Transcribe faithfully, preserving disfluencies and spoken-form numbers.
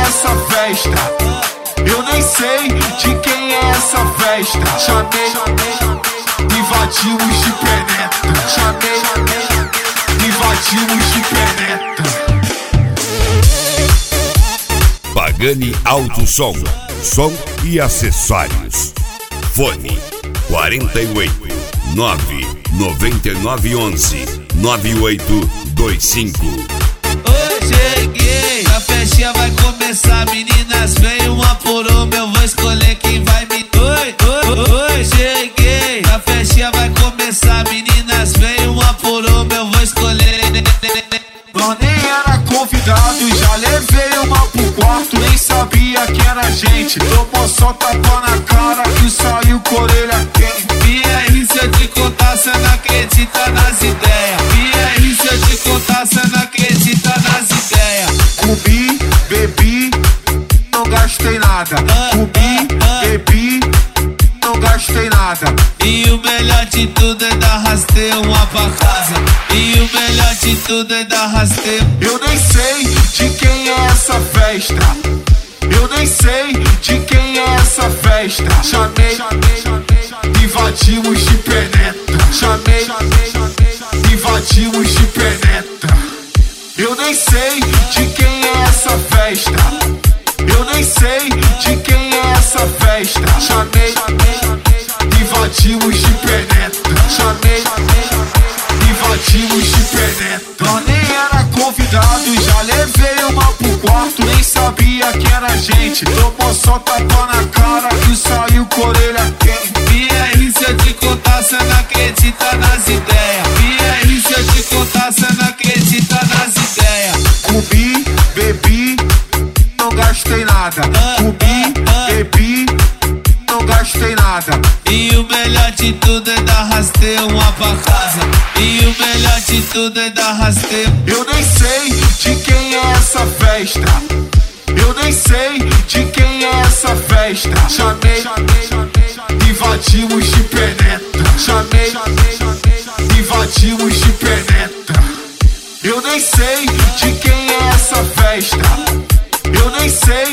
essa festa. Eu nem sei de quem é essa festa. Chamei, invadimos de penetra. Chamei, invadimos de penetra. Pagani Auto Som, som e acessórios. Fone quarenta e oito, nove nove nove onze, nove oito dois cinco. Oi, cheguei, a festinha vai começar. Meninas, vem uma por uma, eu vou escolher quem vai me... Oi, oi, oi, cheguei, a festinha vai começar. Meninas, vem uma por uma, eu vou escolher. Eu nem era convidado, já levei uma pro quarto. Nem sabia que era gente. Tomou só tapa na cara e saiu com a orelha quente. E aí, se eu te contar, cê não acredita nas ideias. E aí, se eu te contar, cê não acredita nas ideias. Comi, bebi, não gastei nada. Comi, bebi, não gastei nada. E o melhor de tudo é dar rasteio uma pra casa. E o melhor de tudo é dar rasteio. Eu nem sei de quem é essa festa. Eu nem sei de quem é essa festa. Chamei, invadimos de penetra. Chamei, invadimos de penetra. Eu nem sei de quem é essa festa. Eu nem sei de quem é essa festa. Chamei, invadimos de penetra. Chamei, invadimos de penetra. Eu nem era convidado, já levei uma pro quarto. Nem sabia que era gente. Tomou só tapa na cara e saiu com a orelha quente. E aí, se eu te contar, cê não acredita nas ideias. E aí, se eu te contar, cê não acredita nas ideias. Comi, bebi, não gastei nada. Comi, bebi, não gastei nada. E o melhor de tudo é dar rasteio uma pra casa. E o melhor de tudo é dar rasteio. Eu nem sei de quem é essa festa. Eu nem sei de quem é essa festa. Chamei, invadimos de penetra. Chamei, invadimos de penetra. Eu nem sei de quem é essa festa. Eu nem sei